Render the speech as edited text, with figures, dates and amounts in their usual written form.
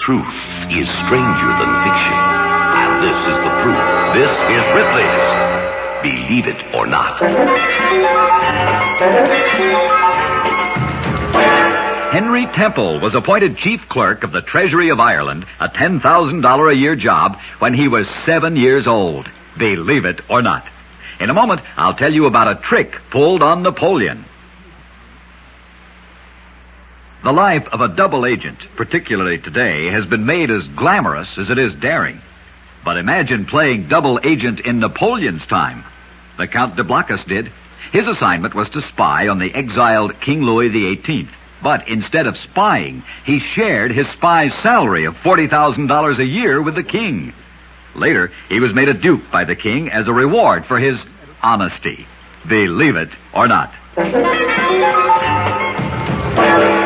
Truth is stranger than fiction. And this is the proof. This is Ripley's Believe It or Not. Henry Temple was appointed chief clerk of the Treasury of Ireland, a $10,000 a year job, when he was 7 years old. Believe it or not. In a moment, I'll tell you about a trick pulled on Napoleon. The life of a double agent, particularly today, has been made as glamorous as it is daring. But imagine playing double agent in Napoleon's time. The Count de Blockus did. His assignment was to spy on the exiled King Louis XVIII. But instead of spying, he shared his spy's salary of $40,000 a year with the king. Later, he was made a duke by the king as a reward for his honesty. Believe it or not.